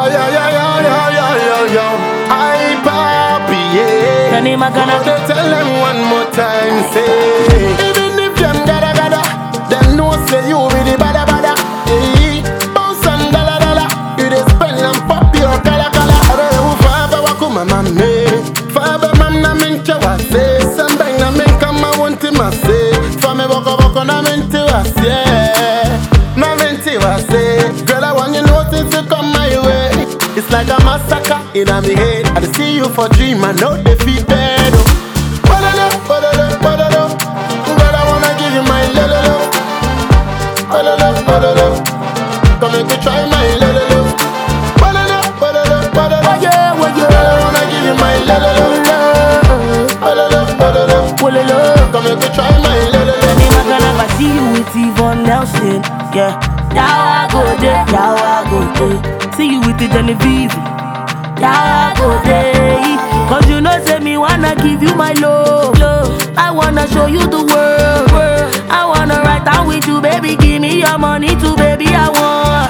yeah, yeah, yeah, yeah, yeah, yeah, yeah. I papi, yeah. Your name I gonna Go tell them one more time, say. Even if them gada gada, them know say you be the bada bada. Hey, bounce and dala dala, you dey spend and pop your kala kala. Ore ufaba wakuma mame, faba mamna minche wase, sambeng na minka ma wonti mase, fame boko boko na minti wase, na minti wase. Girl, I want you notice you come my way. It's like a massacre in my head. I see you for dream, I know defeated. Girl, I wanna give you my love. Come make me try my love. yeah, Girl, I wanna give you my love. Come make me try my love. Your name I gonna see you with Yvonne Nelson. Yeah, now I go there, now I go there. See you with the Genevieve. Now I go there. Cause you know say me wanna give you my love. I wanna show you the world. I wanna ride down with you, baby. Give me your money too, baby. I want.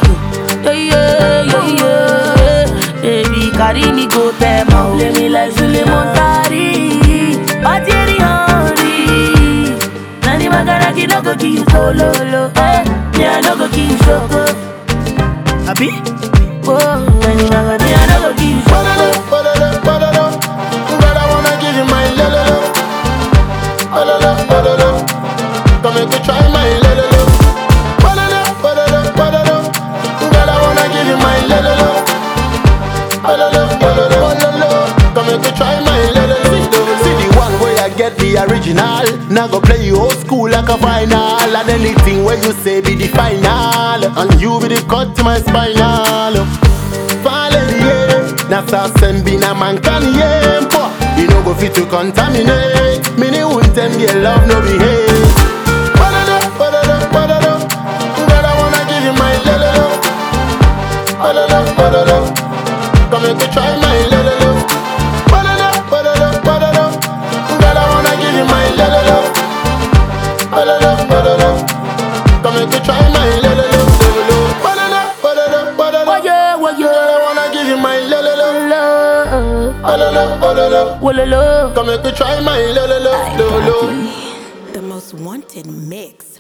Yeah. Baby, carry me go tema. Let me like Suleiman Tari. Patieri honey. Nani magara ki no go ki you solo. Yeah, no go ki you shoko. Abi? Oh, nani magara me I no go ki you shoko. Girl, I wanna give you my love. Come make me try my love. Girl, I wanna give you my love. Come make me try my love. See the one where I get the original. Now go play you old school like a final. And anything where you say be the final. And you be the cut to my spinal. Falling, yeah. That's how sembina man can yeah. You know go fit to contaminate. Many won't them get love no behave. Girl, I wanna give you my love. Come make me try my love. Girl, I wanna give you my love. Come make me try my love. Yeah. Girl, I wanna give you my love. Come make me try my love. The most wanted mix.